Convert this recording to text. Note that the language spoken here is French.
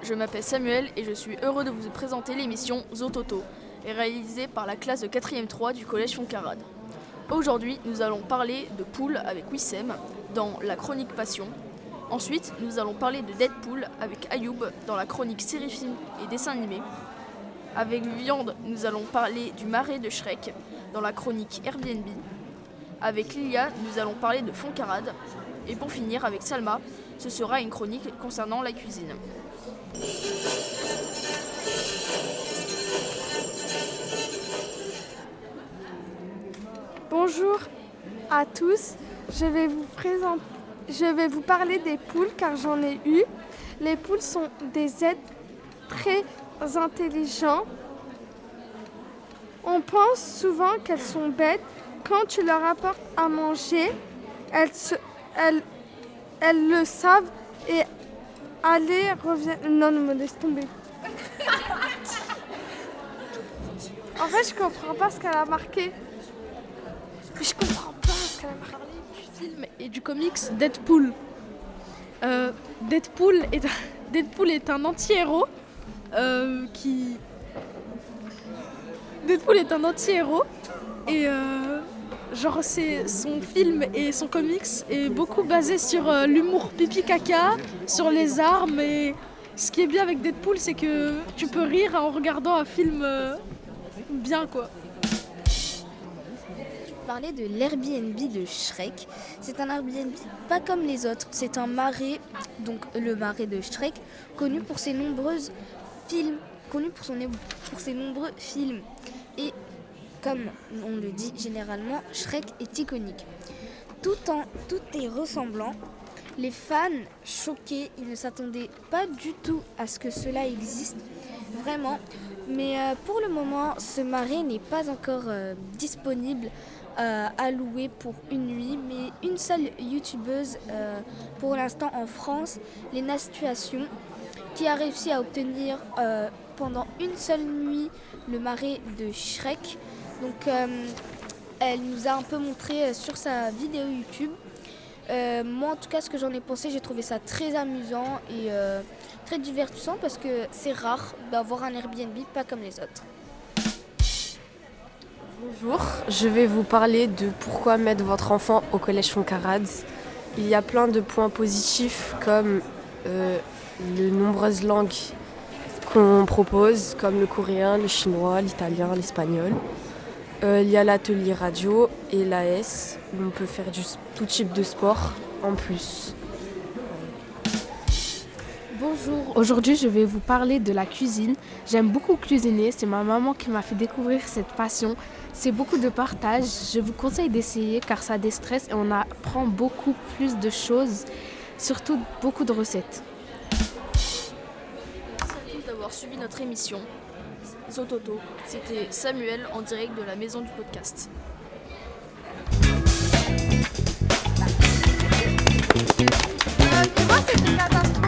je m'appelle Samuel et je suis heureux de vous présenter l'émission Zototo, réalisée par la classe de 4e 3 du collège Foncarade. Aujourd'hui, nous allons parler de poules avec Wissem dans la chronique Passion. Ensuite, nous allons parler de Deadpool avec Ayoub dans la chronique série film et dessin animé. Avec Viande, nous allons parler du marais de Shrek dans la chronique Airbnb. Avec Lilia, nous allons parler de Foncarade. Et pour finir, avec Salma, ce sera une chronique concernant la cuisine. Bonjour à tous, je vais vous parler des poules car j'en ai eu. Les poules sont des êtres très intelligents. On pense souvent qu'elles sont bêtes. Quand tu leur apportes à manger, elles le savent et allez, reviennent. Non, me laisse tomber. En fait, je comprends pas ce qu'elle a marqué. Je comprends pas ce qu'elle a marqué. Du film et du comics Deadpool. Deadpool est un anti-héros Deadpool est un anti-héros et c'est son film et son comics est beaucoup basé sur l'humour pipi caca, sur les armes, et ce qui est bien avec Deadpool, c'est que tu peux rire en regardant un film bien quoi. Parler de l'Airbnb de Shrek. C'est un Airbnb pas comme les autres. C'est un marais, donc le marais de Shrek, connu pour ses nombreux films. Et comme on le dit généralement, Shrek est iconique. Tout est ressemblant. Les fans choqués, ils ne s'attendaient pas du tout à ce que cela existe, vraiment. Mais pour le moment, ce marais n'est pas encore disponible à louer pour une nuit, mais une seule youtubeuse pour l'instant en France, Lena Situation, qui a réussi à obtenir pendant une seule nuit le marais de Shrek. Donc elle nous a un peu montré sur sa vidéo YouTube. Moi en tout cas, ce que j'en ai pensé, j'ai trouvé ça très amusant et très divertissant parce que c'est rare d'avoir un Airbnb pas comme les autres. Bonjour, je vais vous parler de pourquoi mettre votre enfant au collège Foncarade. Il y a plein de points positifs comme les nombreuses langues qu'on propose, comme le coréen, le chinois, l'italien, l'espagnol. Il y a l'atelier radio et l'AS, où on peut faire tout type de sport en plus. Bonjour, aujourd'hui je vais vous parler de la cuisine. J'aime beaucoup cuisiner, c'est ma maman qui m'a fait découvrir cette passion. C'est beaucoup de partage, je vous conseille d'essayer car ça déstresse et on apprend beaucoup plus de choses, surtout beaucoup de recettes. Merci à tous d'avoir suivi notre émission Zototo. C'était Samuel en direct de la maison du podcast. Moi, c'est une catastrophe.